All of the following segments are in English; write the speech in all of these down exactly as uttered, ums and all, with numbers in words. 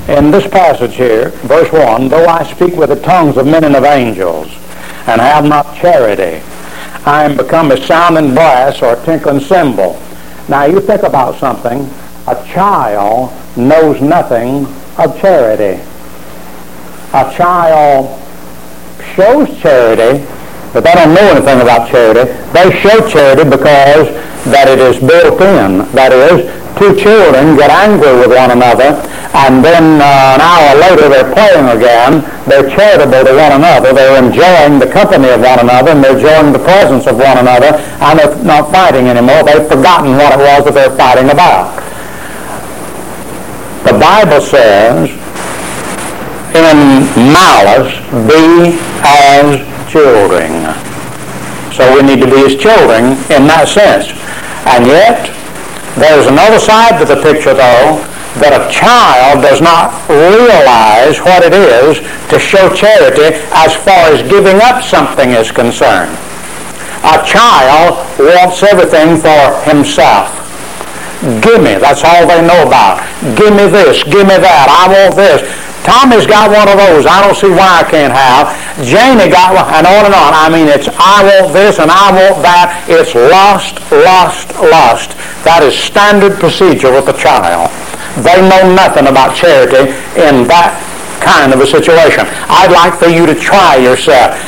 In this passage here, verse one, though I speak with the tongues of men and of angels, and have not charity, I am become a sounding brass or a tinkling cymbal. Now you think about something. A child knows nothing of charity. A child shows charity, but they don't know anything about charity. They show charity because that it is built in. That is, two children get angry with one another, and then uh, an hour later they're playing again. They're charitable to one another. They're enjoying the company of one another, and they're enjoying the presence of one another, and they're not fighting anymore. They've forgotten what it was that they're fighting about. The Bible says, in malice, be as children. So we need to be as children in that sense. And yet, there's another side to the picture, though, that a child does not realize what it is to show charity as far as giving up something is concerned. A child wants everything for himself. Give me, that's all they know about. Give me this, give me that, I want this. Tommy's got one of those, I don't see why I can't have. Janie got one, and on and on. I mean, it's I want this and I want that. It's lust, lust, lust. That is standard procedure with a child. They know nothing about charity in that kind of a situation. I'd like for you to try yourself.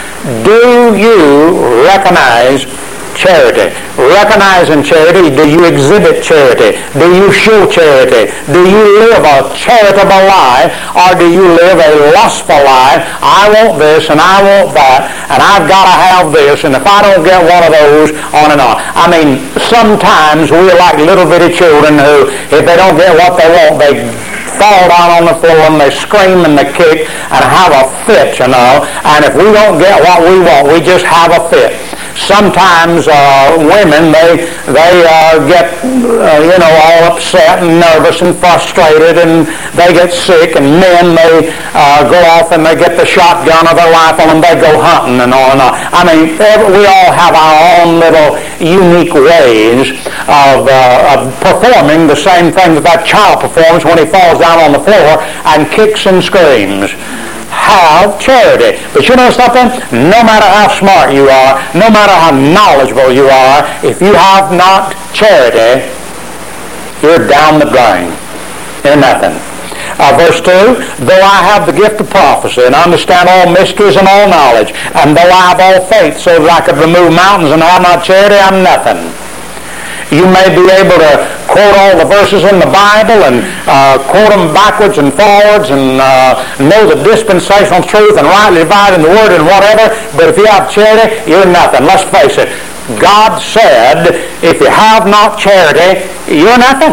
Do you recognize charity? Recognizing charity, do you exhibit charity? Do you show charity? Do you live a charitable life, or do you live a lustful life? I want this and I want that, and I've got to have this, and if I don't get one of those, on and on. I mean, sometimes we're like little bitty children who, if they don't get what they want, they fall down on the floor and they scream and they kick and have a fit, you know. And if we don't get what we want, we just have a fit. Sometimes uh, women, they they uh, get, uh, you know, all upset and nervous and frustrated, and they get sick, and men, they uh, go off and they get the shotgun of their life on them, they go hunting and on and on. I mean, we all have our own little unique ways of, uh, of performing the same thing that that child performs when he falls down on the floor and kicks and screams. Have charity. But you know something? No matter how smart you are, no matter how knowledgeable you are, if you have not charity, you're down the drain. You're nothing. Uh, verse two, though I have the gift of prophecy and understand all mysteries and all knowledge, and though I have all faith so that I could remove mountains and have not charity, I'm nothing. You may be able to quote all the verses in the Bible and uh, quote them backwards and forwards and uh, know the dispensational truth and rightly dividing the word and whatever, but if you have charity, you're nothing. Let's face it. God said, if you have not charity, you're nothing.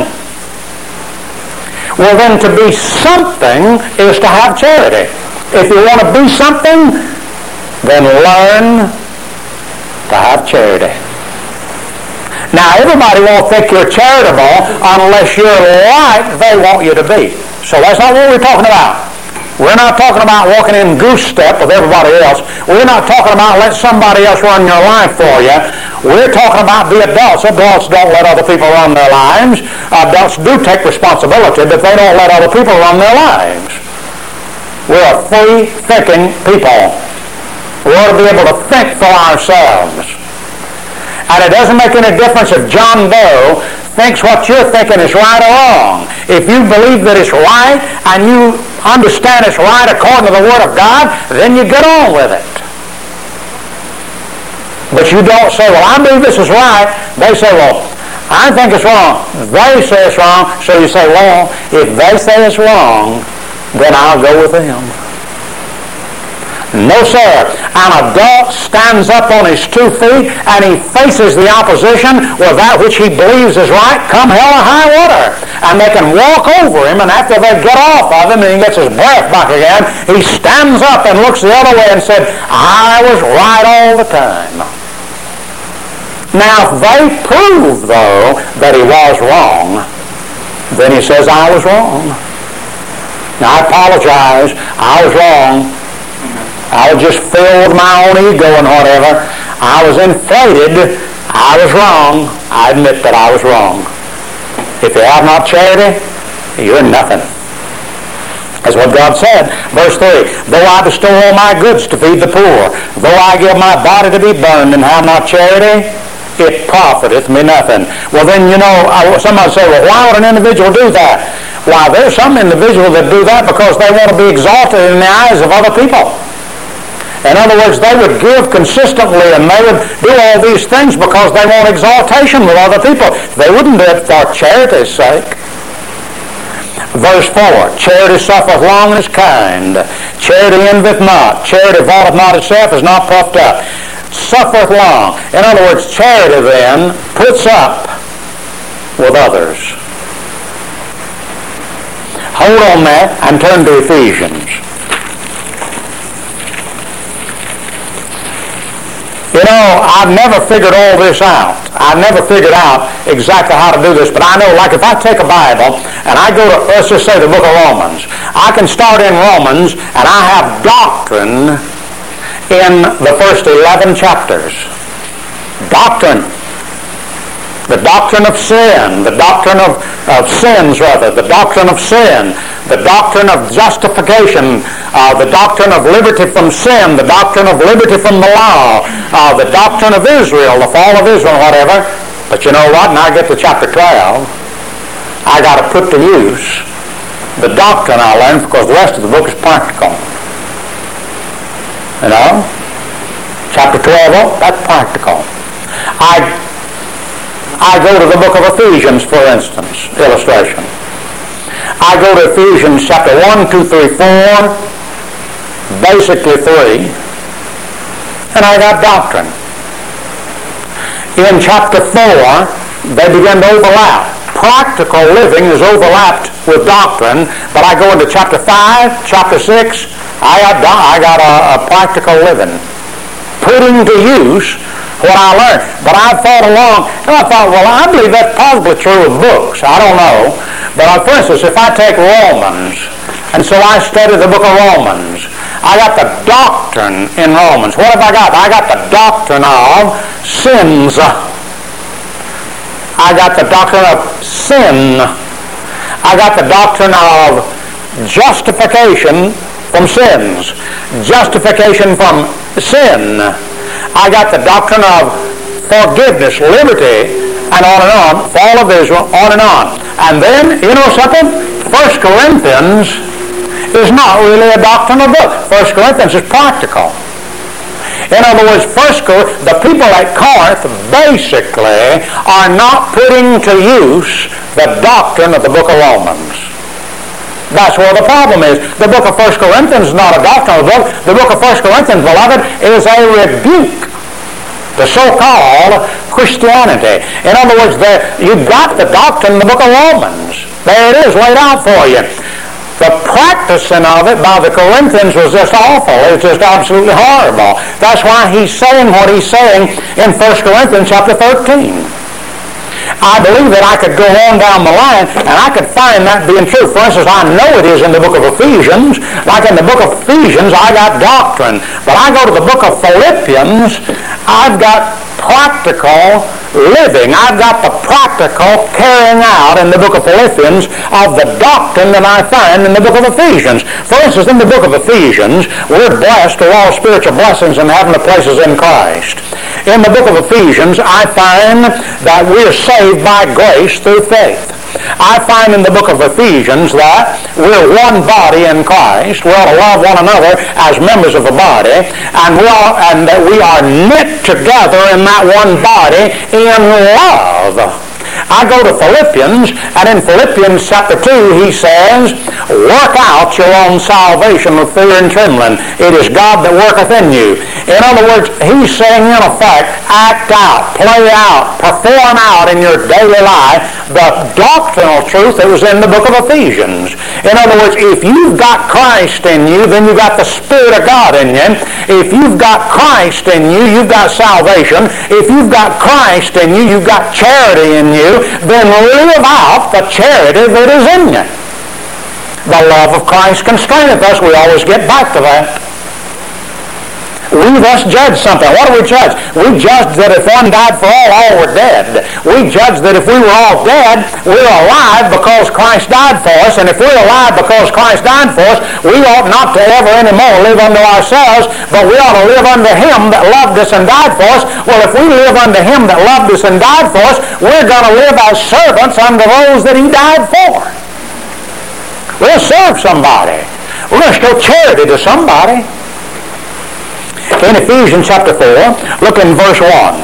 Well, then to be something is to have charity. If you want to be something, then learn to have charity. Now, everybody won't think you're charitable unless you're like they want you to be. So that's not what we're talking about. We're not talking about walking in goose step with everybody else. We're not talking about let somebody else run your life for you. We're talking about the adults. Adults don't let other people run their lives. Adults do take responsibility, but they don't let other people run their lives. We're a free-thinking people. We ought to be able to think for ourselves. And it doesn't make any difference if John Doe thinks what you're thinking is right or wrong. If you believe that it's right and you understand it's right according to the Word of God, then you get on with it. But you don't say, well, I believe this is right. They say, well, I think it's wrong. They say it's wrong. So you say, well, if they say it's wrong, then I'll go with them. No, sir. An adult stands up on his two feet and he faces the opposition with that which he believes is right, come hell or high water. And they can walk over him, and after they get off of him and he gets his breath back again, he stands up and looks the other way and said, I was right all the time. Now, if they prove, though, that he was wrong, then he says, I was wrong. Now, I apologize. I was wrong. I was just filled with my own ego and whatever. I was inflated. I was wrong. I admit that I was wrong. If you have not charity, you're nothing. That's what God said. Verse three, though I bestow all my goods to feed the poor, though I give my body to be burned and have not charity, it profiteth me nothing. Well then, you know, somebody say, well, why would an individual do that? Why, there's some individuals that do that because they want to be exalted in the eyes of other people. In other words, they would give consistently and they would do all these things because they want exaltation with other people. They wouldn't do it for charity's sake. Verse four, charity suffereth long and is kind. Charity envieth not. Charity vaunteth not itself, is not puffed up. Suffereth long. In other words, charity then puts up with others. Hold on that and turn to Ephesians. You know, I've never figured all this out. I've never figured out exactly how to do this, but I know, like if I take a Bible and I go to, let's just say the book of Romans, I can start in Romans and I have doctrine in the first eleven chapters. Doctrine. The doctrine of sin, the doctrine of, of sins, rather, the doctrine of sin, the doctrine of justification, uh, the doctrine of liberty from sin, the doctrine of liberty from the law, uh, the doctrine of Israel, the fall of Israel, whatever. But you know what? When I get to chapter twelve, I got to put to use the doctrine I learned because the rest of the book is practical. You know? Chapter twelve, oh, that's practical. I I go to the book of Ephesians, for instance, illustration. I go to Ephesians chapter one, two, three, four, basically three, and I got doctrine. In chapter four, they begin to overlap. Practical living is overlapped with doctrine, but I go into chapter five, chapter six, I got, I got a, a practical living. Putting to use what I learned. But I thought along, and I thought, well, I believe that's possibly true of books. I don't know. But uh, for instance, if I take Romans, and so I study the book of Romans, I got the doctrine in Romans. What have I got? I got the doctrine of sins. I got the doctrine of sin. I got the doctrine of justification from sins. Justification from sin. I got the doctrine of forgiveness, liberty, and on and on, fall of Israel, on and on. And then, you know something? First Corinthians is not really a doctrinal book. First Corinthians is practical. In other words, First the people at Corinth basically are not putting to use the doctrine of the book of Romans. That's where the problem is. The book of First Corinthians is not a doctrinal book. The book of First Corinthians, beloved, is a rebuke to so-called Christianity. In other words, there, you've got the doctrine in the book of Romans. There it is laid out for you. The practicing of it by the Corinthians was just awful. It was just absolutely horrible. That's why he's saying what he's saying in First Corinthians chapter thirteen. I believe that I could go on down the line and I could find that being true. For instance, I know it is in the book of Ephesians. Like in the book of Ephesians, I got doctrine. But I go to the book of Philippians, I've got practical living. I've got the practical carrying out in the book of Philippians of the doctrine that I find in the book of Ephesians. For instance, in the book of Ephesians, we're blessed with all spiritual blessings in heavenly places in Christ. In the book of Ephesians, I find that we're saved by grace through faith. I find in the book of Ephesians that we're one body in Christ. We ought to love one another as members of the body, and we are, and that we are knit together in that one body in love. I go to Philippians, and in Philippians chapter two, he says, work out your own salvation with fear and trembling. It is God that worketh in you. In other words, he's saying, in effect, act out, play out, perform out in your daily life the doctrinal truth that was in the book of Ephesians. In other words, if you've got Christ in you, then you've got the Spirit of God in you. If you've got Christ in you, you've got salvation. If you've got Christ in you, you've got charity in you. Then live out the charity that is in you. The love of Christ constraineth us. We always get back to that. we thus judge something. What do we judge? We judge that if one died for all, all were dead. We judge that if we were all dead, we're alive because Christ died for us. And if we're alive because Christ died for us, we ought not to ever anymore live unto ourselves, but we ought to live unto Him that loved us and died for us. Well, if we live unto Him that loved us and died for us, we're going to live as servants unto those that He died for. We'll serve somebody. We're going to show charity to somebody. In Ephesians chapter four, look in verse one.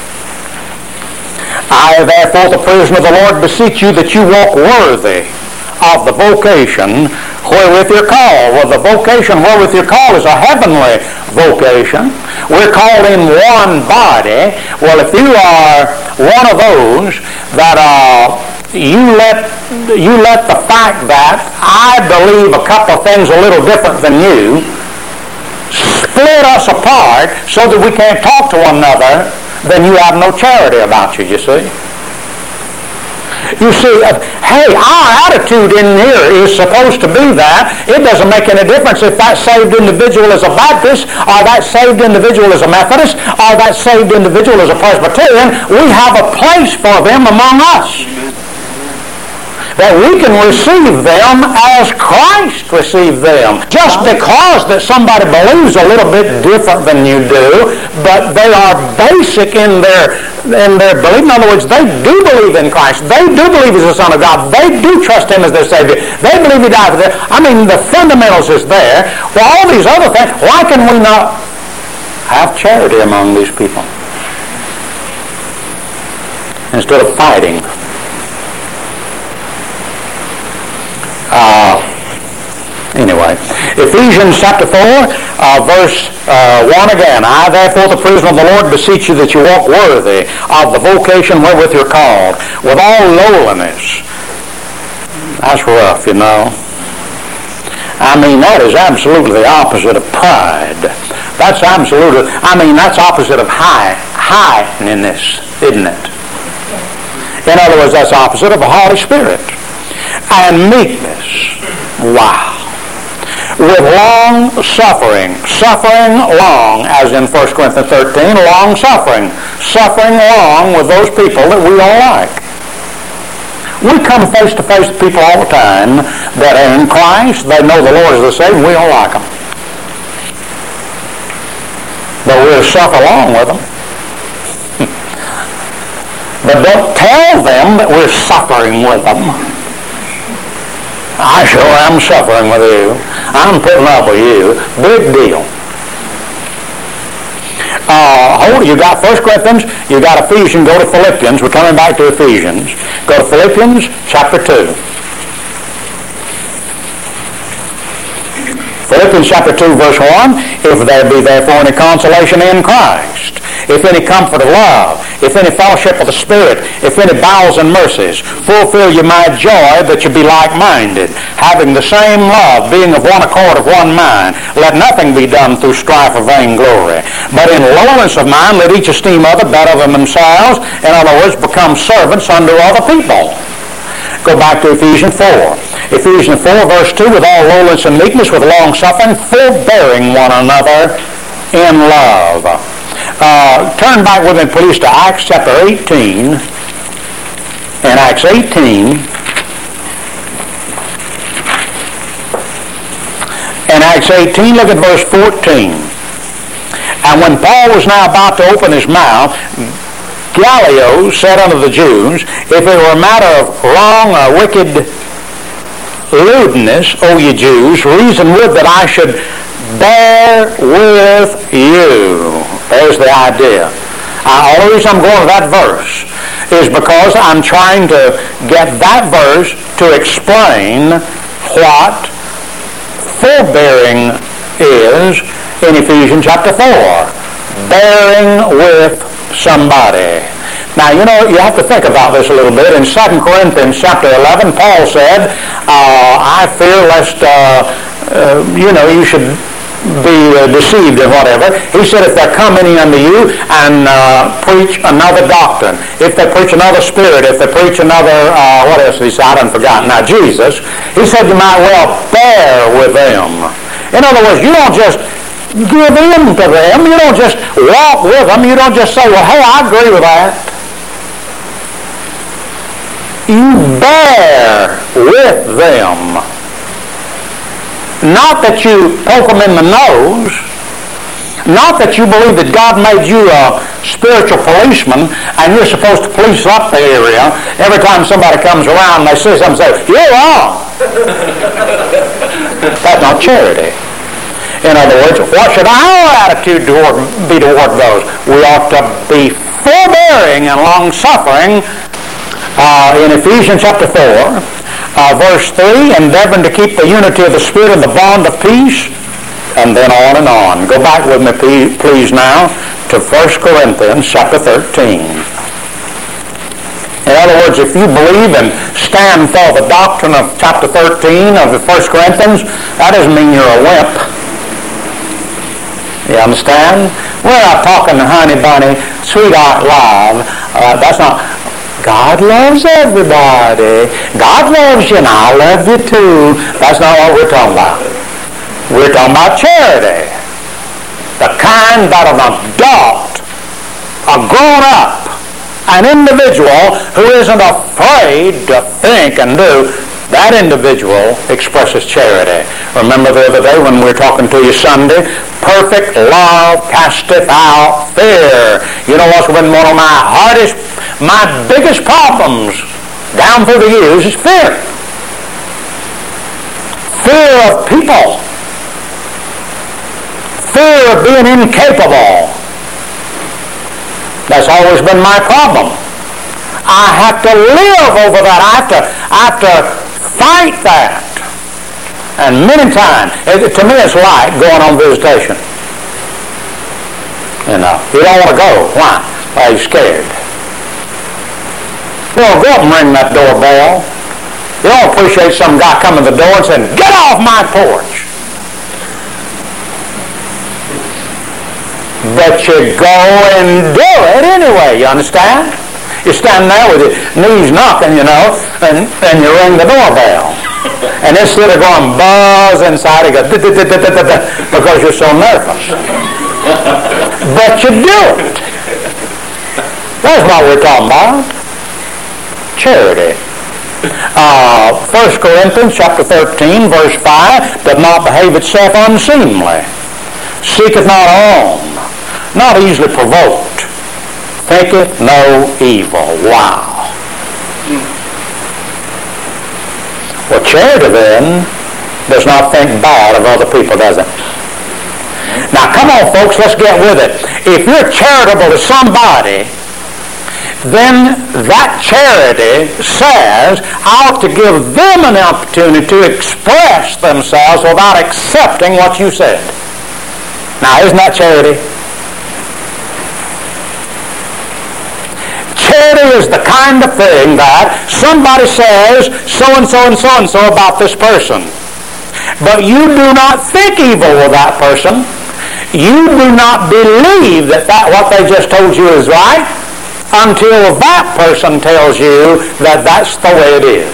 I, therefore, the prisoner of the Lord, beseech you that you walk worthy of the vocation wherewith you're called. Well, the vocation wherewith you're called is a heavenly vocation. We're called in one body. Well, if you are one of those that uh, you let you let the fact that I believe a couple of things a little different than you split us apart so that we can't talk to one another, then you have no charity about you, you see. You see, uh, hey, our attitude in here is supposed to be that. It doesn't make any difference if that saved individual is a Baptist, or that saved individual is a Methodist, or that saved individual is a Presbyterian. We have a place for them among us. That we can receive them as Christ received them. Just because that somebody believes a little bit different than you do, but they are basic in their in their belief. In other words, they do believe in Christ. They do believe He's the Son of God. They do trust Him as their Savior. They believe He died for them. I mean, the fundamentals is there. Well, all these other things, why can we not have charity among these people? Instead of fighting. Uh, anyway, Ephesians chapter four, uh, verse uh, one again. I, therefore, the prisoner of the Lord, beseech you that you walk worthy of the vocation wherewith you're called, with all lowliness. That's rough, you know. I mean, that is absolutely the opposite of pride. That's absolutely, I mean, that's opposite of high, highness, isn't it? In other words, that's opposite of a haughty spirit. And meekness. Wow. With long suffering. Suffering long, as in First Corinthians thirteen, long suffering. Suffering long with those people that we don't like. We come face to face with people all the time that are in Christ. They know the Lord is the Savior. We don't like them. But we'll suffer along with them. But don't tell them that we're suffering with them. I sure am suffering with you. I'm putting up with you. Big deal. Uh, hold it. You got First Corinthians, you got Ephesians, go to Philippians. We're coming back to Ephesians. Go to Philippians chapter two. Philippians chapter two, verse one, if there be therefore any consolation in Christ, if any comfort of love, if any fellowship of the Spirit, if any bowels and mercies, fulfill you my joy that you be like-minded, having the same love, being of one accord, of one mind. Let nothing be done through strife or vainglory, but in lowliness of mind let each esteem other better than themselves. In other words, become servants unto other people. Go back to Ephesians four. Ephesians four, verse two, with all lowliness and meekness, with long suffering, forbearing one another in love. Uh, turn back with me, please, to Acts chapter eighteen. In Acts eighteen, in Acts eighteen, look at verse fourteen. And when Paul was now about to open his mouth, Gallio said unto the Jews, if it were a matter of wrong or wicked lewdness, O ye Jews, reason would that I should bear with you. There's the idea. Uh, all the reason I'm going to that verse is because I'm trying to get that verse to explain what forbearing is in Ephesians chapter four. Bearing with somebody. Now, you know, you have to think about this a little bit. In Second Corinthians chapter eleven, Paul said, uh, I fear lest, uh, uh, you know, you should be uh, deceived and whatever. He said, if there come any unto you and uh, preach another doctrine, if they preach another spirit, if they preach another, uh, what else he said? I done forgotten. Now, Jesus, he said you might well bear with them. In other words, you don't just give in to them. You don't just walk with them. You don't just say, well, hey, I agree with that. You bear with them. Not that you poke them in the nose. Not that you believe that God made you a spiritual policeman and you're supposed to police up the area. Every time somebody comes around and they say something, say, you're wrong. That's not charity. In other words, what should our attitude toward, be toward those? We ought to be forbearing and long-suffering. Uh, in Ephesians chapter four, uh, verse three, endeavoring to keep the unity of the Spirit in the bond of peace. And then on and on. Go back with me, please, now to First Corinthians chapter thirteen. In other words, if you believe and stand for the doctrine of chapter thirteen of the First Corinthians, that doesn't mean you're a wimp. You understand? We're not talking honey bunny, sweetheart love. Uh, that's not... God loves everybody. God loves you and I love you too. That's not what we're talking about. We're talking about charity. The kind that an adult, a grown-up, an individual who isn't afraid to think and do, that individual expresses charity. Remember the other day when we were talking to you Sunday, perfect love casteth out fear. You know what's been one of my hardest, my biggest problems down through the years is fear. Fear of people. Fear of being incapable. That's always been my problem. I have to live over that. I have to, I have to fight that. And many times, it, to me it's like going on visitation. You know, you don't want to go. Why? Well, you're scared. You don't go up and ring that doorbell. You don't appreciate some guy coming to the door and saying, get off my porch. But you go and do it anyway, you understand? You stand there with your knees knocking, you know, and, and you ring the doorbell. And instead of going buzz inside, it goes because you're so nervous. But you do it. That's what we're talking about. Charity. Uh, First Corinthians chapter thirteen, verse five, doth not behave itself unseemly, seeketh not own, not easily provoked, thinketh no evil. Wow. Well, charity then does not think bad of other people, does it? Now, come on, folks, let's get with it. If you're charitable to somebody, then that charity says, I ought to give them an opportunity to express themselves without accepting what you said. Now, isn't that charity? Charity is the kind of thing that somebody says so-and-so and so-and-so about this person. But you do not think evil of that person. You do not believe that, that what they just told you is right until that person tells you that that's the way it is.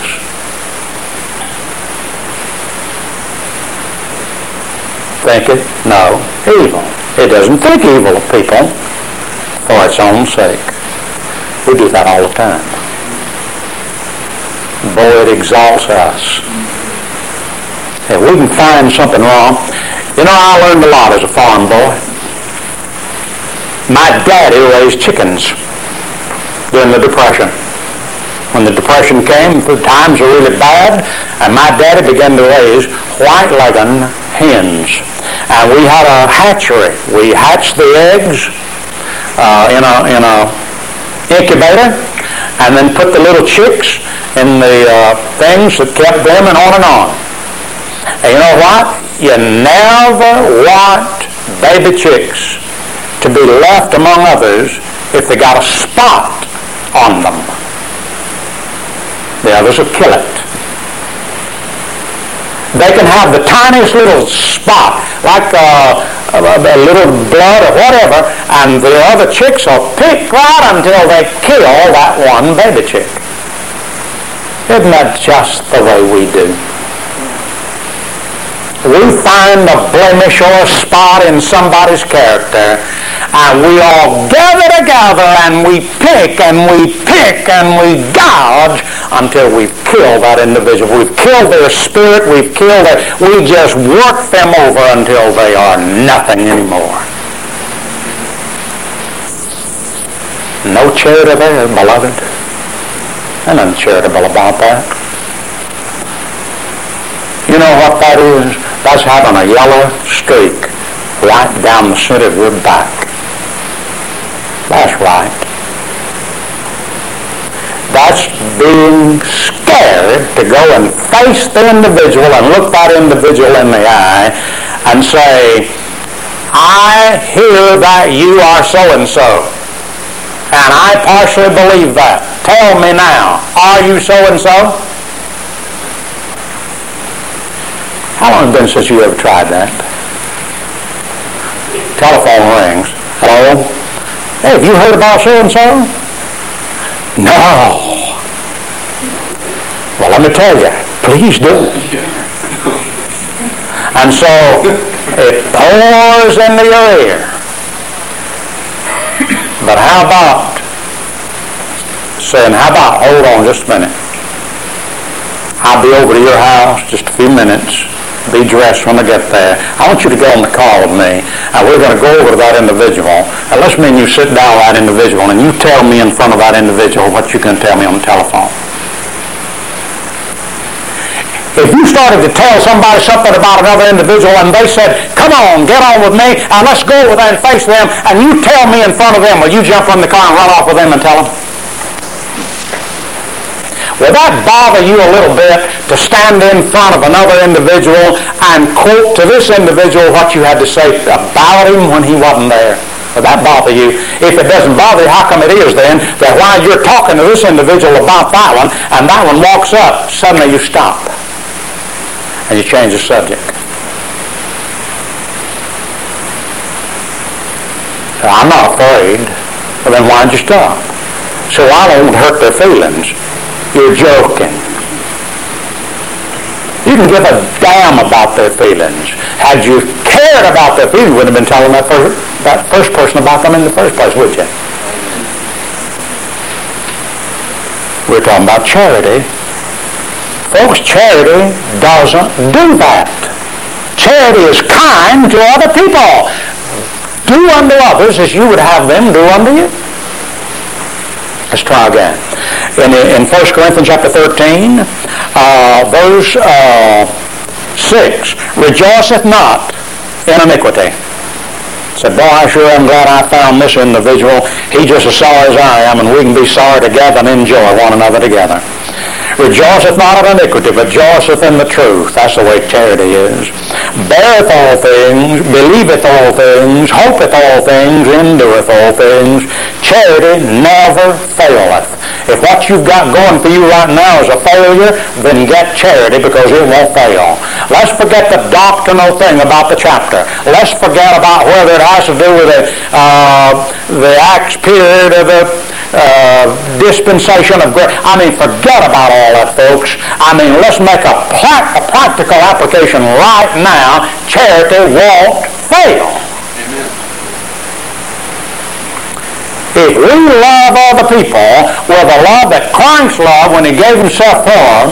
Think it? No. Evil. It doesn't think evil of people for its own sake. We do that all the time. Boy, it exalts us. If we can find something wrong. You know, I learned a lot as a farm boy. My daddy raised chickens during the Depression. When the Depression came, the times were really bad, and my daddy began to raise white-legged hens. And we had a hatchery. We hatched the eggs uh, in a in a incubator, and then put the little chicks in the uh, things that kept them, and on and on. And you know what? You never want baby chicks to be left among others if they got a spot on them. The others will kill it. They can have the tiniest little spot, like uh, a, a little blood or whatever, and the other chicks will pick right until they kill that one baby chick. Isn't that just the way we do? we find a blemish or a spot in somebody's character, and we all gather together and we pick and we pick and we gouge until we've killed that individual. We've killed their spirit, we've killed their, we just work them over until they are nothing anymore. No charity there, beloved. There's nothing charitable about that. You know what that is? That's having a yellow streak right down the center of your back. That's right. That's being scared to go and face the individual and look that individual in the eye and say, I hear that you are so-and-so, and I partially believe that. Tell me now, are you so-and-so? How long has it been since you ever tried that? Telephone rings. Hello? Hey, have you heard about so-and-so? No. Well, let me tell you. Please do. And so it pours into your ear. But how about saying, how about, hold on just a minute. I'll be over to your house just a few minutes. Be dressed when I get there. I want you to go on the car with me, and we're going to go over to that individual. And let's mean you sit down with that individual, and you tell me in front of that individual what you can tell me on the telephone. If you started to tell somebody something about another individual, and they said, come on, get on with me, and let's go over there and face them, and you tell me in front of them, will you jump from the car and run off with them and tell them? Will that bother you a little bit to stand in front of another individual and quote to this individual what you had to say about him when he wasn't there? Will that bother you? If it doesn't bother you, how come it is then that while you're talking to this individual about that one, and that one walks up, suddenly you stop and you change the subject? I'm not afraid. Well, then why'd you stop? So I don't hurt their feelings. You're joking. You can give a damn about their feelings. Had you cared about their feelings, you wouldn't have been telling that, per- that first person about them in the first place, would you? We're talking about charity. Folks, charity doesn't do that. Charity is kind to other people. Do unto others as you would have them do unto you. Let's try again. In, in First Corinthians chapter thirteen, uh, verse uh, six, rejoiceth not in iniquity. Said, boy, I sure am glad I found this individual. He just as sorry as I am, and we can be sorry together and enjoy one another together. Rejoiceth not of iniquity, but rejoiceth in the truth. That's the way charity is. Beareth all things, believeth all things, hopeth all things, endureth all things. Charity never faileth. If what you've got going for you right now is a failure, then get charity because it won't fail. Let's forget the doctrinal thing about the chapter. Let's forget about whether it has to do with the, uh, the Acts period or the uh, dispensation of grace. I mean, forget about all that, folks. I mean, let's make a, pla- a practical application right now. Charity won't fail. Amen. If we love other people with the love that Christ loved when He gave Himself for them,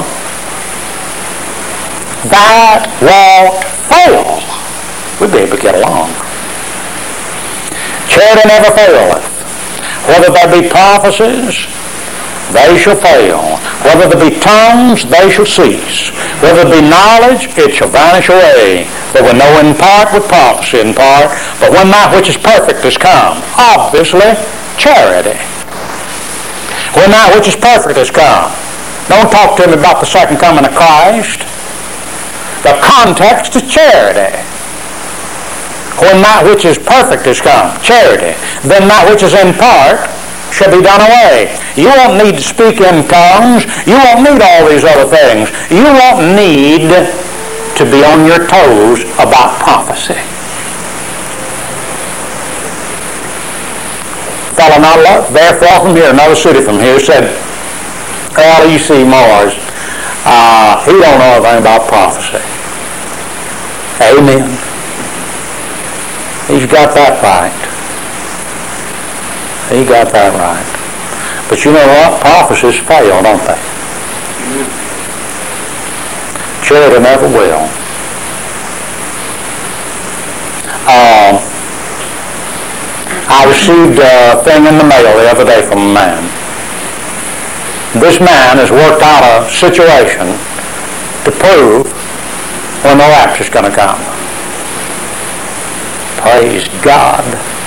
that won't fail. We'll be able to get along. Charity never faileth. Whether there be prophecies, they shall fail. Whether there be tongues, they shall cease. Whether there be knowledge, it shall vanish away. For we know in part with prophecy in part, but when that which is perfect is come, obviously, charity. When that which is perfect is come. Don't talk to me about the second coming of Christ. The context is charity. When that which is perfect is come, charity, then that which is in part shall be done away. You won't need to speak in tongues. You won't need all these other things. You won't need to be on your toes about prophecy. A fellow not very far from here, another city from here, said, L E C Mars, uh, he don't know anything about prophecy. Amen. He's got that right. He got that right. But you know what? Prophecies fail, don't they? Charity never will. Uh, I received a thing in the mail the other day from a man. This man has worked out a situation to prove when the rapture's going to come. Praise God.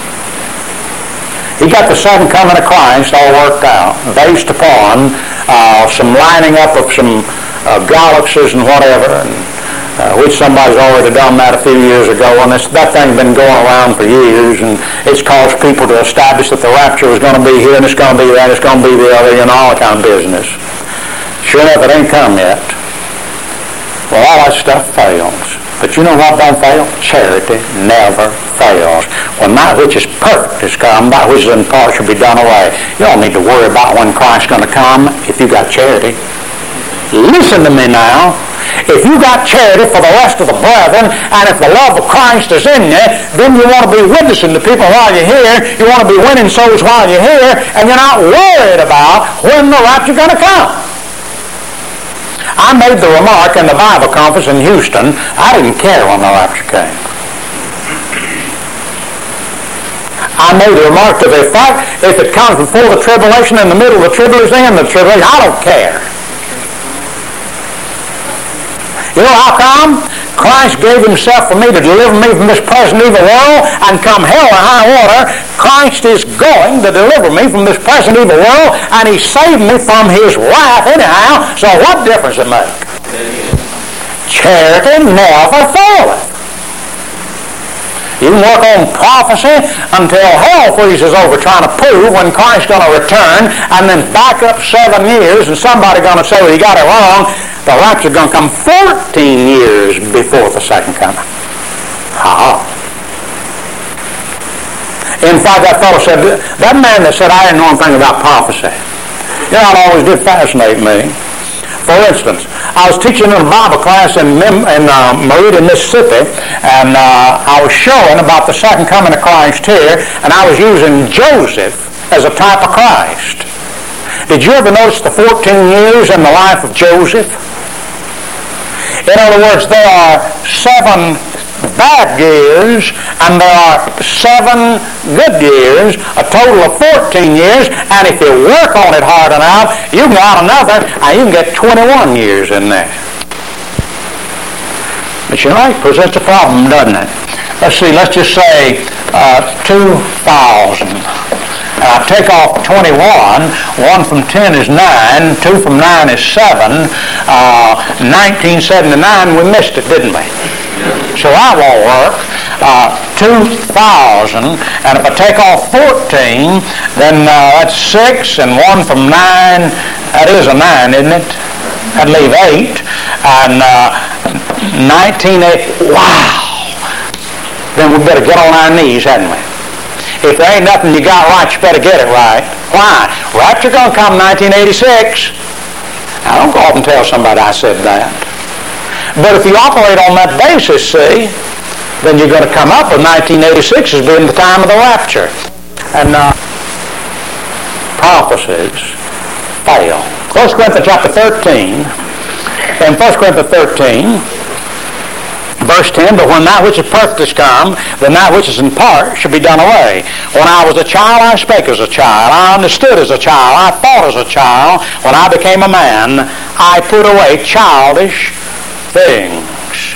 He got the second coming of Christ all worked out, based upon uh, some lining up of some uh, galaxies and whatever, and, uh, which somebody's already done that a few years ago, and it's, that thing's been going around for years, and it's caused people to establish that the rapture was going to be here, and it's going to be that, it's going to be the other, and all that kind of business. Sure enough, it ain't come yet. Well, all that stuff fails. But you know what don't fail? Charity never fails. When that which is perfect is come, that which is in part shall be done away. You don't need to worry about when Christ's going to come if you got charity. Listen to me now. If you got charity for the rest of the brethren, and if the love of Christ is in you, then you want to be witnessing to people while you're here. You want to be winning souls while you're here, and you're not worried about when the rapture's going to come. I made the remark in the Bible conference in Houston, I didn't care when the rapture came. I made the remark to the effect, if it comes before the tribulation, in the middle of the tribulation, and the tribulation, I don't care. You know how come? Christ gave himself for me to deliver me from this present evil world, and come hell or high water, Christ is going to deliver me from this present evil world, and he saved me from his wrath anyhow, so what difference it make? Charity never faileth. You can work on prophecy until hell freezes over trying to prove when Christ's going to return, and then back up seven years, and somebody's going to say, well, you got it wrong. The rapture's going to come fourteen years before the second coming. Ha-ha. In fact, that fellow said, that man that said I didn't know anything about prophecy, you know, it always did fascinate me. For instance, I was teaching in a Bible class in, in uh, Merida, Mississippi, and uh, I was showing about the second coming of Christ here, and I was using Joseph as a type of Christ. Did you ever notice the fourteen years in the life of Joseph? In other words, there are seven bad years, and there are seven good years, a total of fourteen years, and if you work on it hard enough, you can add another, and you can get twenty-one years in there. But you know, it presents a problem, doesn't it? Let's see, let's just say uh, two thousand. And I take off twenty-one, one from ten is nine, two from nine is seven, uh, nineteen seventy-nine, we missed it, didn't we? So that won't work. Uh, two thousand, and if I take off fourteen, then uh, that's six, and one from nine, that is a nine, isn't it? That'd leave eight, and uh, nineteen, eight, wow! Then we better get on our knees, hadn't we? If there ain't nothing you got right, you better get it right. Why? Rapture gonna come nineteen eighty-six. Now, don't go off and tell somebody I said that. But if you operate on that basis, see, then you're going to come up with nineteen eighty-six as being the time of the rapture. And uh, prophecies fail. First Corinthians chapter thirteen. In First Corinthians thirteen, verse ten, but when that which is perfect is come, then that which is in part shall be done away. When I was a child, I spake as a child. I understood as a child. I thought as a child. When I became a man, I put away childish things.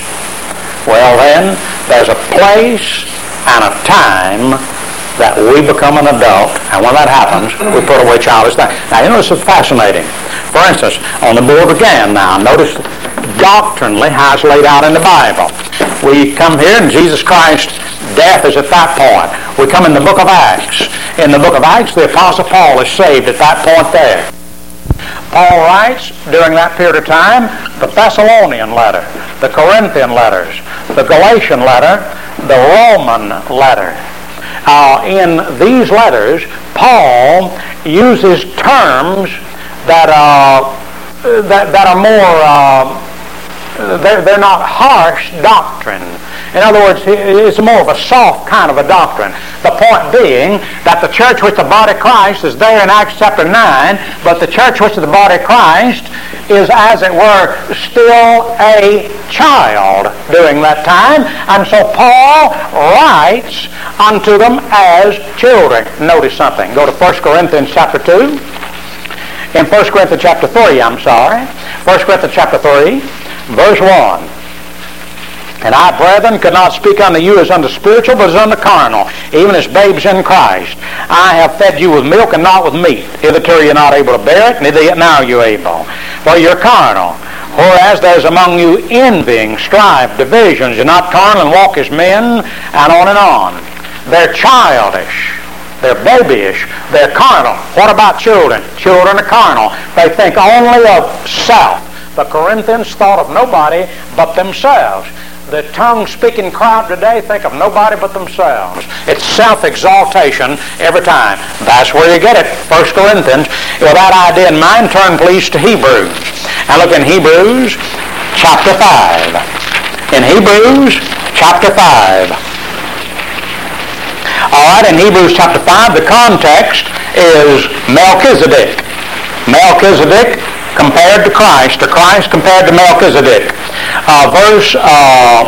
Well then, there's a place and a time that we become an adult, and when that happens, we put away childish things. Now, you know, this is fascinating. For instance, on the book again now, notice doctrinally how it's laid out in the Bible. We come here, and Jesus Christ's death is at that point. We come in the book of Acts. In the book of Acts, the Apostle Paul is saved at that point there. Paul writes, during that period of time, the Thessalonian letter, the Corinthian letters, the Galatian letter, the Roman letter. Uh, in these letters, Paul uses terms that, uh, that, that are more uh, they're, they're not harsh doctrine. In other words, it's more of a soft kind of a doctrine. The point being that the church which the body of Christ is there in Acts chapter nine, but the church which is the body of Christ is, as it were, still a child during that time. And so Paul writes unto them as children. Notice something. Go to First Corinthians chapter two. In First Corinthians chapter three, I'm sorry. First Corinthians chapter three, verse one. And I, brethren, could not speak unto you as unto spiritual, but as unto carnal, even as babes in Christ. I have fed you with milk and not with meat. Hitherto you're not able to bear it, neither yet now you're able. For you're carnal. Whereas there's among you envying, strife, divisions. You're not carnal and walk as men, and on and on. They're childish. They're babyish. They're carnal. What about children? Children are carnal. They think only of self. The Corinthians thought of nobody but themselves. The tongue-speaking crowd today think of nobody but themselves. It's self-exaltation every time. That's where you get it. First Corinthians. With that idea in mind, turn please to Hebrews. And look in Hebrews chapter five. In Hebrews chapter five. All right, in Hebrews chapter five, the context is Melchizedek. Melchizedek compared to Christ, or Christ compared to Melchizedek. Uh, verse uh,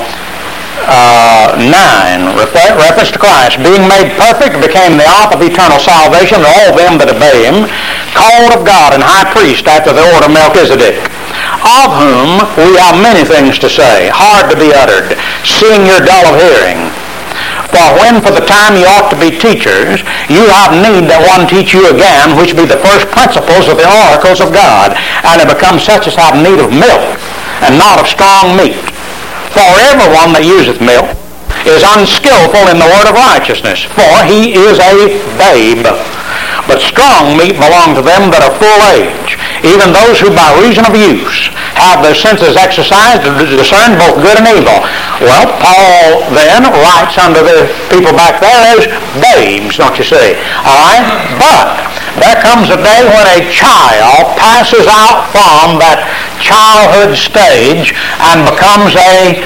uh, nine, refer, reference to Christ, being made perfect, became the author of eternal salvation to all them that obey him, called of God and high priest after the order of Melchizedek, of whom we have many things to say, hard to be uttered, seeing you're dull of hearing. For when for the time you ought to be teachers, you have need that one teach you again, which be the first principles of the oracles of God, and have become such as have need of milk, and not of strong meat. For everyone that useth milk is unskillful in the word of righteousness, for he is a babe. But strong meat belong to them that are full age, even those who by reason of use have their senses exercised to discern both good and evil. Well, Paul then writes unto the people back there as babes, don't you see? All right? But there comes a day when a child passes out from that childhood stage and becomes a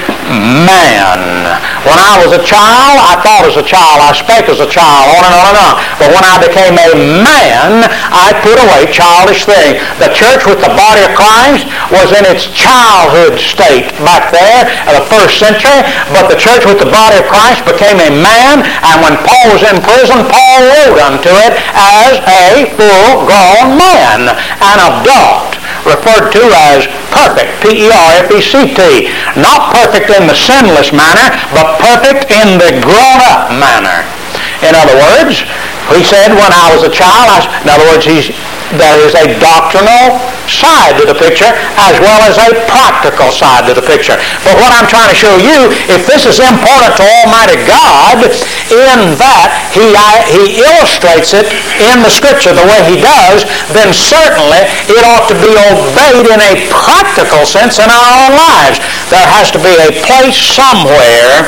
man. When I was a child, I thought as a child, I spake as a child, on and on and on. But when I became a man, I put away childish things. The church with the body of Christ was in its childhood state back there in the first century, but the church with the body of Christ became a man, and when Paul was in prison, Paul wrote unto it as a full-grown man, an adult, referred to as perfect, P E R F E C T. Not perfect in the sinless manner, but perfect in the grown-up manner. In other words, he said, when I was a child, I, in other words, he's, there is a doctrinal side to the picture as well as a practical side to the picture. But what I'm trying to show you, if this is important to Almighty God, in that he, I, he illustrates it in the Scripture the way he does, then certainly it ought to be obeyed in a practical sense in our own lives. There has to be a place somewhere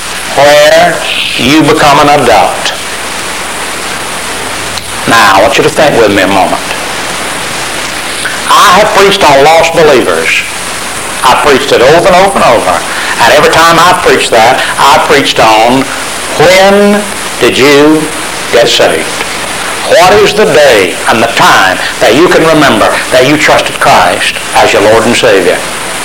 where you become an adult. Now, I want you to think with me a moment. I have preached on lost believers. I've preached it over and over and over. And every time I've preached that, I've preached on, when did you get saved? What is the day and the time that you can remember that you trusted Christ as your Lord and Savior?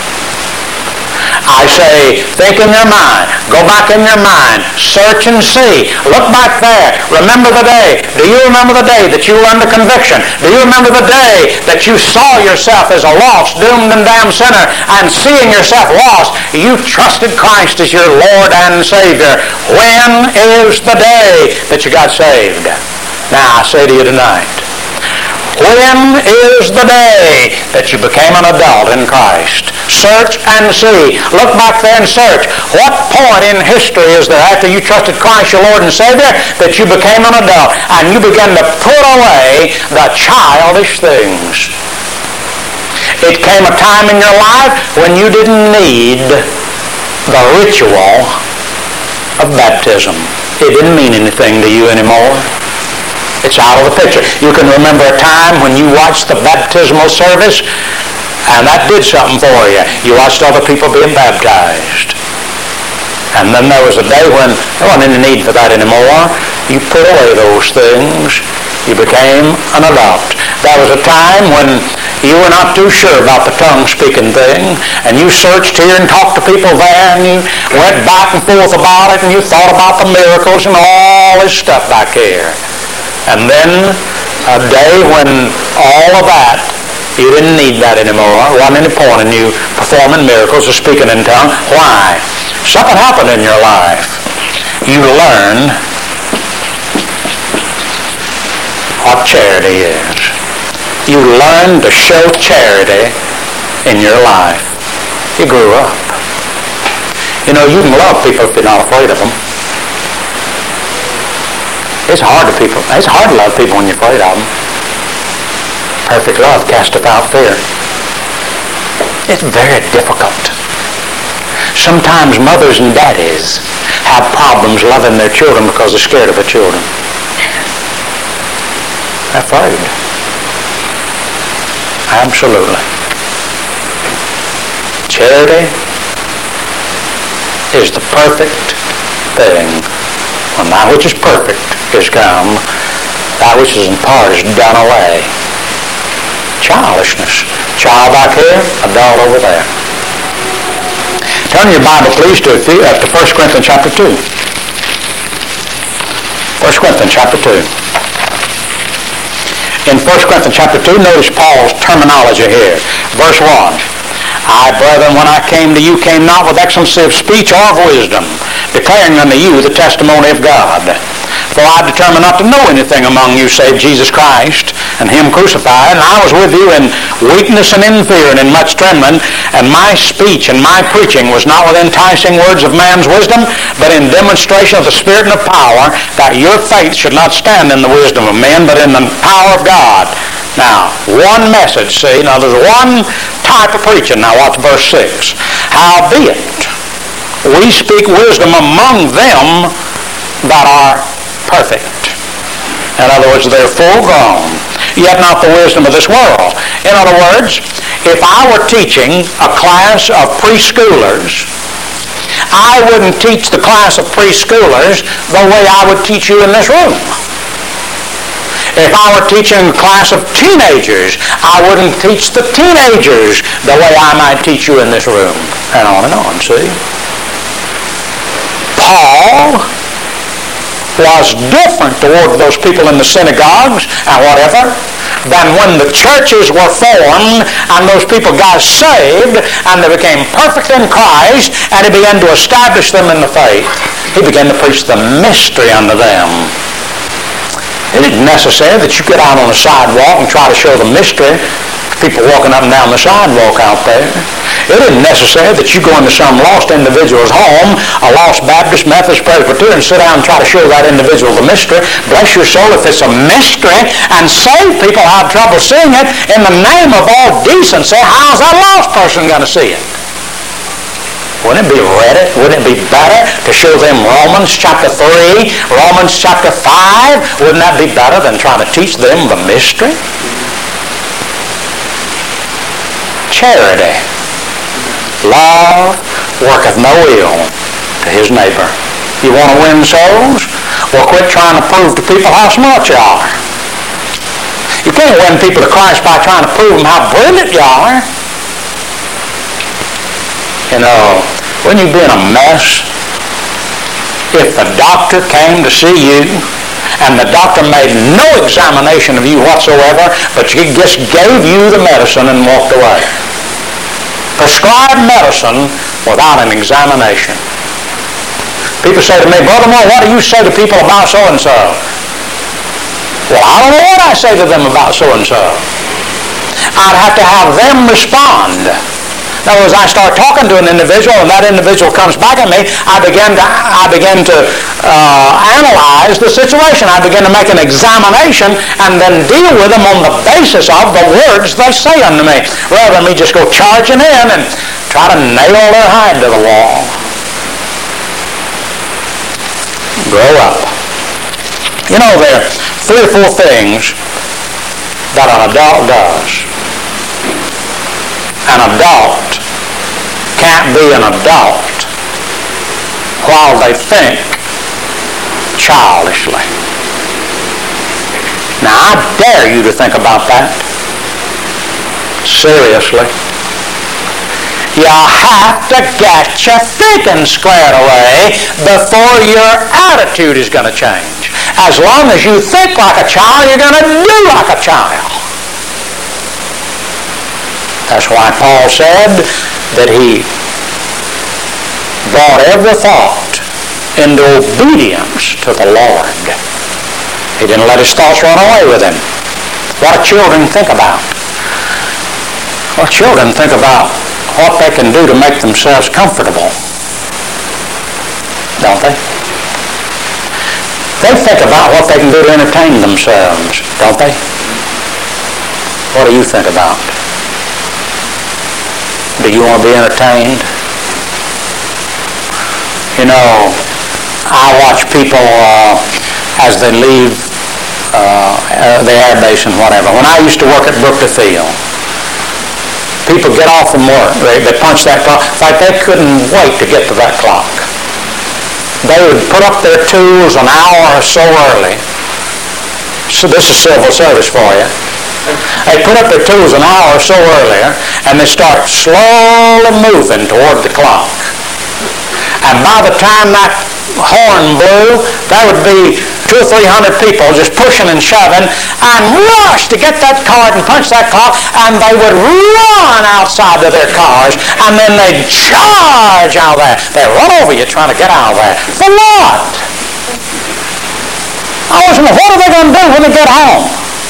I say, think in your mind. Go back in your mind. Search and see. Look back there. Remember the day. Do you remember the day that you were under conviction? Do you remember the day that you saw yourself as a lost, doomed, and damned sinner, and seeing yourself lost, you trusted Christ as your Lord and Savior? When is the day that you got saved? Now, I say to you tonight, when is the day that you became an adult in Christ? Search and see. Look back there and search. What point in history is there after you trusted Christ, your Lord and Savior, that you became an adult and you began to put away the childish things? It came a time in your life when you didn't need the ritual of baptism. It didn't mean anything to you anymore. It's out of the picture. You can remember a time when you watched the baptismal service And that did something for you. You watched other people being baptized. And then there was a day when there wasn't any need for that anymore. You put away those things. You became an adult. There was a time when you were not too sure about the tongue-speaking thing, and you searched here and talked to people there, and you went back and forth about it, and you thought about the miracles and all this stuff back here. And then a day when all of that, you didn't need that anymore. There wasn't any point in you performing miracles or speaking in tongues. Why? Something happened in your life. You learned what charity is. You learned to show charity in your life. You grew up. You know, you can love people if you're not afraid of them. It's hard to people. It's hard to love people when you're afraid of them. Perfect love casteth out fear. It's very difficult. Sometimes mothers and daddies have problems loving their children because they're scared of their children. They're afraid. Absolutely. Charity is the perfect thing. When that which is perfect is come, that which is in part is done away. Childishness. Child back here, adult over there. Turn your Bible, please, to, uh, to First Corinthians chapter two. First Corinthians chapter two. In First Corinthians chapter two, notice Paul's terminology here. Verse one. I, brethren, when I came to you, came not with excellency of speech or of wisdom, declaring unto you the testimony of God. For I determined not to know anything among you save Jesus Christ and him crucified. And I was with you in weakness and in fear and in much trembling. And my speech and my preaching was not with enticing words of man's wisdom, but in demonstration of the Spirit and of power, that your faith should not stand in the wisdom of men, but in the power of God. Now, one message, see? Now, there's one type of preaching. Now, watch verse six. Howbeit, we speak wisdom among them that are perfect. In other words, they're full grown, yet not the wisdom of this world. In other words, if I were teaching a class of preschoolers, I wouldn't teach the class of preschoolers the way I would teach you in this room. If I were teaching a class of teenagers, I wouldn't teach the teenagers the way I might teach you in this room. And on and on, see? Paul was different toward those people in the synagogues and whatever than when the churches were formed and those people got saved and they became perfect in Christ and he began to establish them in the faith. He began to preach the mystery unto them. It isn't necessary that you get out on the sidewalk and try to show the mystery to people walking up and down the sidewalk out there. It isn't necessary that you go into some lost individual's home, a lost Baptist, Methodist, Presbyterian, and sit down and try to show that individual the mystery. Bless your soul if it's a mystery, and save people have trouble seeing it. In the name of all decency, how's that lost person going to see it? Wouldn't it be ready? Wouldn't it be better to show them Romans chapter three, Romans chapter five? Wouldn't that be better than trying to teach them the mystery? Charity. Love worketh no ill to his neighbor. You want to win souls? Well, quit trying to prove to people how smart you are. You can't win people to Christ by trying to prove them how brilliant you are. You know, wouldn't you be in a mess if the doctor came to see you and the doctor made no examination of you whatsoever, but he just gave you the medicine and walked away? Prescribed medicine without an examination. People say to me, Brother Moore, what do you say to people about so-and-so? Well, I don't know what I say to them about so-and-so. I'd have to have them respond. In other words, I start talking to an individual and that individual comes back at me, I begin to, I begin to uh, analyze the situation. I begin to make an examination and then deal with them on the basis of the words they say unto me, rather than me just go charging in and try to nail their hide to the wall. Grow up. You know, there are three or four things that an adult does. an adult can't be an adult while they think childishly. Now, I dare you to think about that. Seriously. You have to get your thinking squared away before your attitude is going to change. As long as you think like a child, you're going to do like a child. That's why Paul said that he brought every thought into obedience to the Lord. He didn't let his thoughts run away with him. What do children think about? Well, children think about what they can do to make themselves comfortable, don't they? They think about what they can do to entertain themselves, don't they? What do you think about? Do you want to be entertained? You know, I watch people uh, as they leave uh, the air base and whatever. When I used to work at Brooklyn Field, people get off from work. They, they punch that clock. In fact, they couldn't wait to get to that clock. They would put up their tools an hour or so early. So this is civil service for you. They put up their tools an hour or so earlier, and they start slowly moving toward the clock. And by the time that horn blew, there would be two or three hundred people just pushing and shoving and rush to get that card and punch that clock, and they would run outside to their cars, and then they'd charge out there. They'd run over you trying to get out of there. For what? I was wondering, what are they going to do when they get home?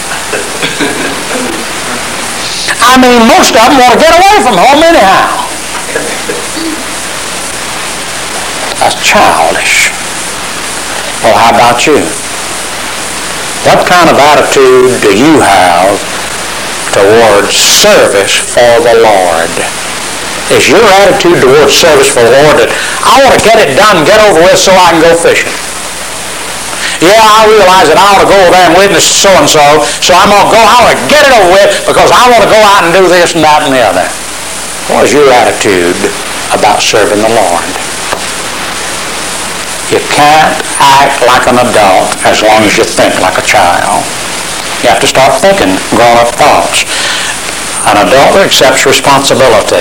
I mean, most of them want to get away from home anyhow. That's childish. Well, how about you? What kind of attitude do you have towards service for the Lord? Is your attitude towards service for the Lord that I want to get it done, get over with so I can go fishing? Yeah, I realize that I ought to go over there and witness so-and-so, so I'm going to go, I want to get it over with because I want to go out and do this and that and the other. What is your attitude about serving the Lord? You can't act like an adult as long as you think like a child. You have to start thinking grown-up thoughts. An adult accepts responsibility.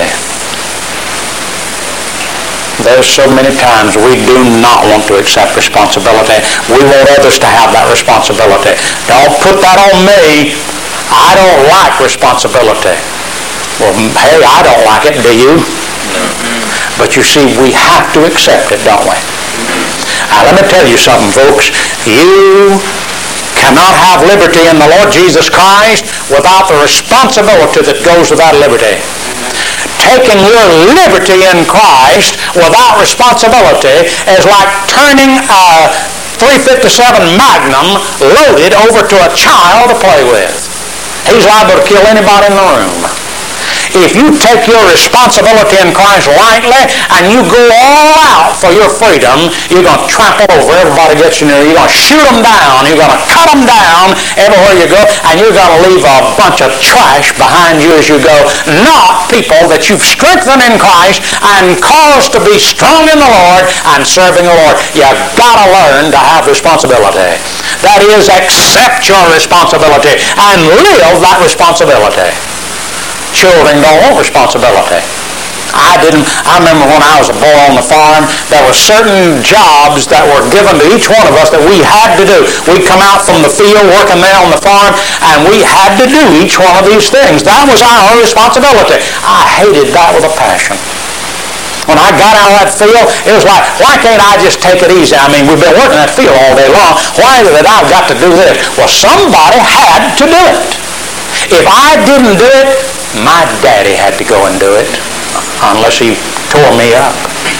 There's so many times we do not want to accept responsibility. We want others to have that responsibility. Don't put that on me. I don't like responsibility. Well, hey, I don't like it, do you? But you see, we have to accept it, don't we? Now, let me tell you something, folks. You cannot have liberty in the Lord Jesus Christ without the responsibility that goes with that liberty. Taking your liberty in Christ without responsibility is like turning a three fifty-seven Magnum loaded over to a child to play with. He's liable to kill anybody in the room. If you take your responsibility in Christ lightly and you go all out for your freedom, you're going to trample over everybody gets you near. You're going to shoot them down. You're going to cut them down everywhere you go, and you're going to leave a bunch of trash behind you as you go. Not people that you've strengthened in Christ and caused to be strong in the Lord and serving the Lord. You've got to learn to have responsibility. That is, accept your responsibility and live that responsibility. Children don't want responsibility. I didn't. I remember when I was a boy on the farm, there were certain jobs that were given to each one of us that we had to do. We'd come out from the field working there on the farm, and we had to do each one of these things. That was our responsibility. I hated that with a passion. When I got out of that field, it was like, why can't I just take it easy? I mean, we've been working that field all day long. Why is it that I've got to do this? Well, somebody had to do it. If I didn't do it, my daddy had to go and do it, unless he tore me up.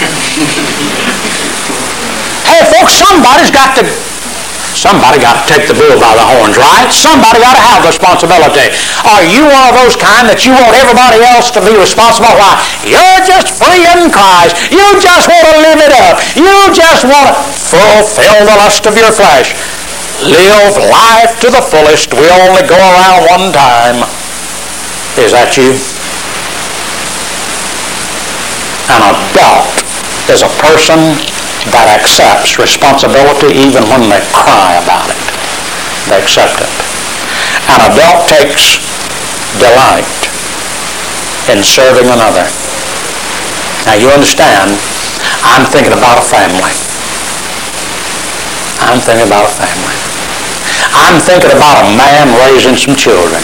Hey, folks, somebody's got to, somebody got to take the bull by the horns, right? Somebody got to have responsibility. Are you one of those kind that you want everybody else to be responsible? Why? You're just free in Christ. You just want to live it up. You just want to fulfill the lust of your flesh. Live life to the fullest. We only go around one time. Is that you? An adult is a person that accepts responsibility even when they cry about it. They accept it. An adult takes delight in serving another. Now you understand, I'm thinking about a family. I'm thinking about a family. I'm thinking about a man raising some children.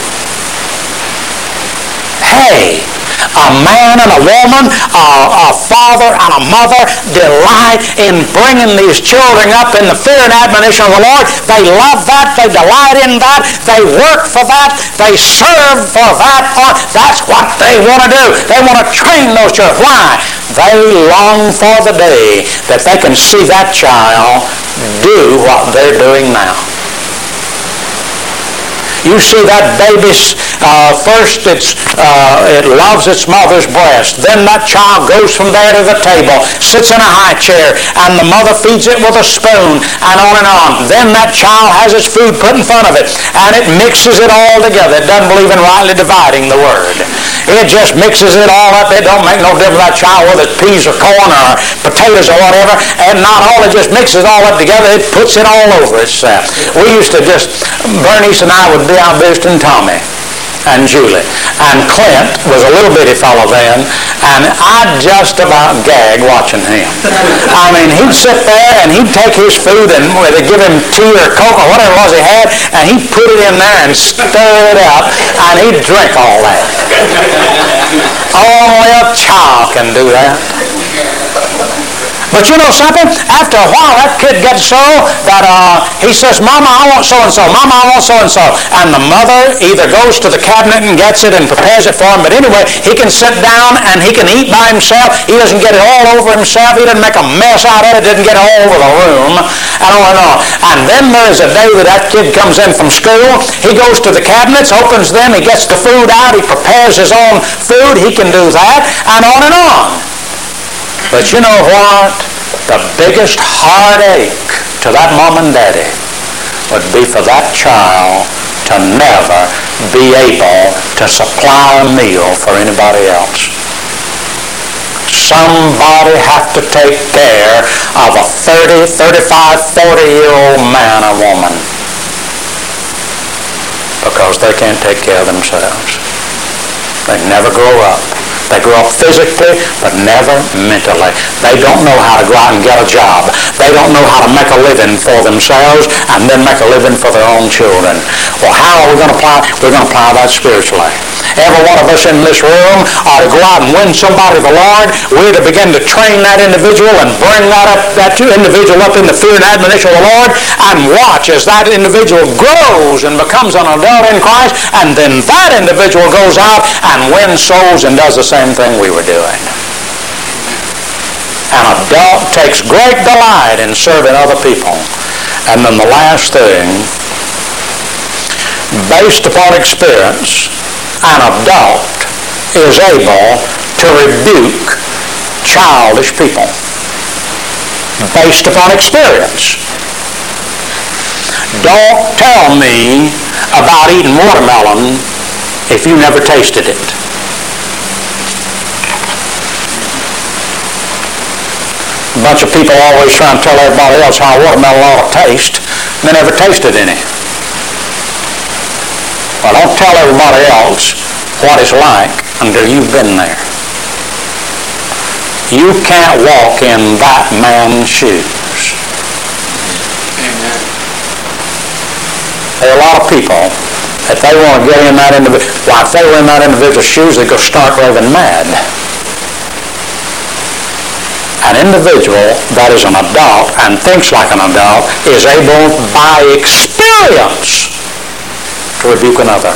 Hey, a man and a woman, a, a father and a mother delight in bringing these children up in the fear and admonition of the Lord. They love that. They delight in that. They work for that. They serve for that. Or that's what they want to do. They want to train those children. Why? They long for the day that they can see that child do what they're doing now. You see that baby, uh, first it's, uh, it loves its mother's breast. Then that child goes from there to the table, sits in a high chair, and the mother feeds it with a spoon, and on and on. Then that child has its food put in front of it, and it mixes it all together. It doesn't believe in rightly dividing the word. It just mixes it all up. It don't make no difference that child whether it's peas or corn or potatoes or whatever, and not all, it just mixes it all up together. It puts it all over itself. We used to just, Bernice and I would be out visiting Tommy and Julie, and Clint was a little bitty fellow then, and I'd just about gag watching him. I mean, he'd sit there and he'd take his food and they'd give him tea or Coke or whatever it was he had, and he'd put it in there and stir it up, and he'd drink all that. Only a child can do that. But you know something? After a while, that kid gets so that uh, he says, Mama, I want so-and-so. Mama, I want so-and-so. And the mother either goes to the cabinet and gets it and prepares it for him. But anyway, he can sit down and he can eat by himself. He doesn't get it all over himself. He doesn't make a mess out of it. Doesn't get it all over the room. And on and on. And then there's a day that that kid comes in from school. He goes to the cabinets, opens them. He gets the food out. He prepares his own food. He can do that. And on and on. But you know what? The biggest heartache to that mom and daddy would be for that child to never be able to supply a meal for anybody else. Somebody have to take care of a thirty, thirty-five, forty-year-old man or woman because they can't take care of themselves. They never grow up. They grow up physically, but never mentally. They don't know how to go out and get a job. They don't know how to make a living for themselves and then make a living for their own children. Well, how are we going to apply? We're going to apply that spiritually. Every one of us in this room ought to go out and win somebody for the Lord. We're to begin to train that individual and bring that up, that individual up in the fear and admonition of the Lord, and watch as that individual grows and becomes an adult in Christ, and then that individual goes out and wins souls and does the same thing we were doing. An adult takes great delight in serving other people. And then the last thing, based upon experience, an adult is able to rebuke childish people. Based upon experience. Don't tell me about eating watermelon if you never tasted it. A bunch of people always try and tell everybody else how watermelon ought to taste, and they never tasted any. Well, don't tell everybody else what it's like until you've been there. You can't walk in that man's shoes. Amen. There are a lot of people, if they want to get in that individual, well, if they were in that individual's shoes, they'd go start raving mad. An individual that is an adult and thinks like an adult is able by experience to rebuke another.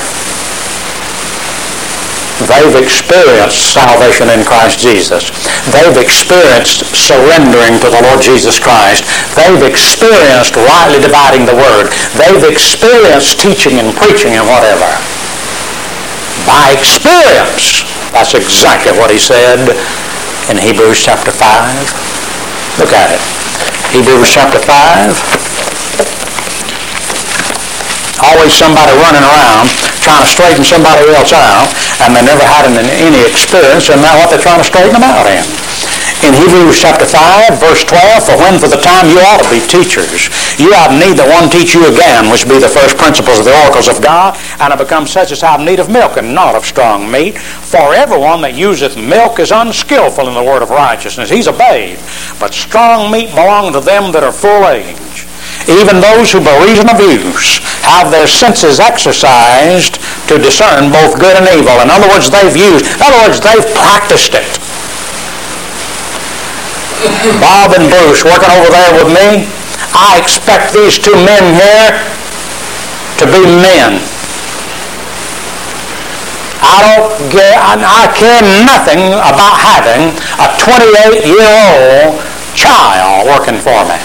They've experienced salvation in Christ Jesus. They've experienced surrendering to the Lord Jesus Christ. They've experienced rightly dividing the word. They've experienced teaching and preaching and whatever. By experience. That's exactly what he said in Hebrews chapter five. Look at it. Hebrews chapter five. Always somebody running around trying to straighten somebody else out, and they never had any experience in what they're trying to straighten them out in. In Hebrews chapter five, verse twelve, for when for the time you ought to be teachers, you have need that one teach you again, which be the first principles of the oracles of God, and have become such as have need of milk and not of strong meat. For everyone that useth milk is unskillful in the word of righteousness. He's a babe. But strong meat belongeth to them that are full age. Even those who by reason of use have their senses exercised to discern both good and evil. In other words, they've used, in other words, they've practiced it. Bob and Bruce working over there with me, I expect these two men here to be men. I don't get, I care nothing about having a twenty-eight-year-old child working for me.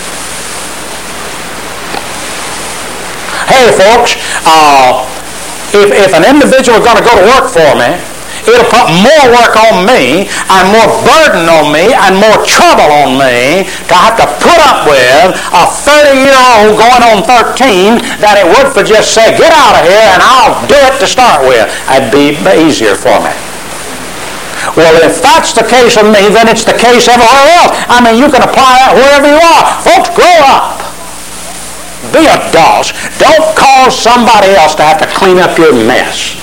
Hey folks, uh, if, if an individual is going to go to work for me, it'll put more work on me and more burden on me and more trouble on me to have to put up with a thirty-year-old going on thirteen than it would for just say, get out of here and I'll do it to start with. That'd be easier for me. Well, if that's the case of me, then it's the case everywhere else. I mean, you can apply that wherever you are. Folks, grow up. Be adults. Don't cause somebody else to have to clean up your mess.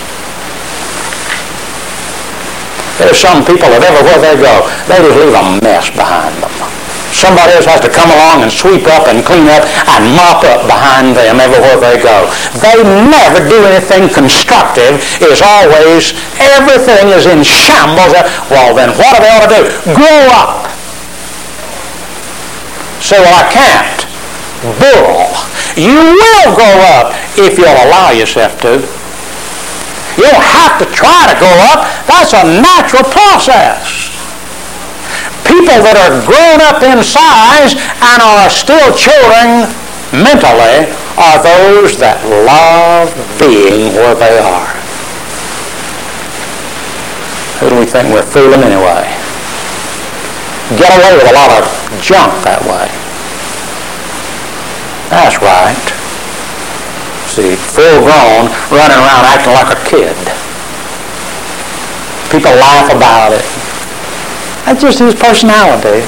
There's some people that everywhere they go, they just leave a mess behind them. Somebody else has to come along and sweep up and clean up and mop up behind them everywhere they go. They never do anything constructive. It's always, everything is in shambles. Well, then what do they ought to do? Grow up. Say, well, I can't. Bull. You will grow up if you'll allow yourself to. You don't have to try to grow up. That's a natural process. People that are grown up in size and are still children mentally are those that love being where they are. Who do we think we're fooling anyway? Get away with a lot of junk that way. That's right. See, full grown, running around acting like a kid. People laugh about it. That's just his personality.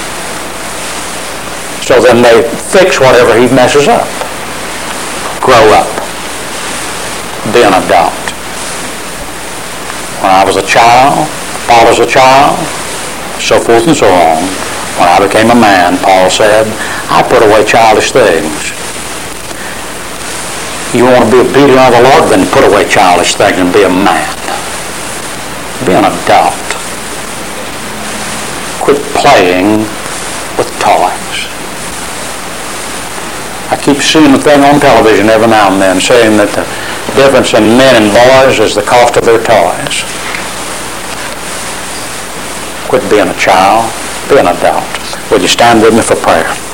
So then they fix whatever he messes up. Grow up. Be an adult. When I was a child, Paul was a child, so forth and so on. When I became a man, Paul said, I put away childish things. You want to be obedient of the Lord, then put away childish things and be a man. Be an adult. Quit playing with toys. I keep seeing the thing on television every now and then saying that the difference in men and boys is the cost of their toys. Quit being a child. Be an adult. Would you stand with me for prayer?